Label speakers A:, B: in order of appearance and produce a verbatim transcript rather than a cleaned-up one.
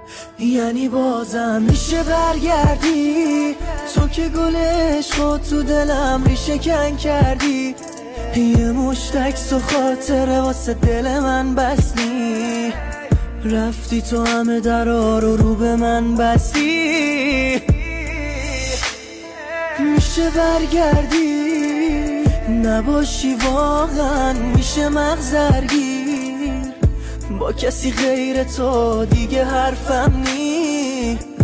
A: یعنی بازم میشه برگردی؟ تو که گل عشق تو دلم ریشه کن کردی، یه مشت عکس و خاطره واسه دل من بستی، رفتی تو همه درا رو رو به من بستی. میشه برگردی؟ نباشی واقعا میشه مغزرگیر، با کسی غیر تو دیگه حرفم نی.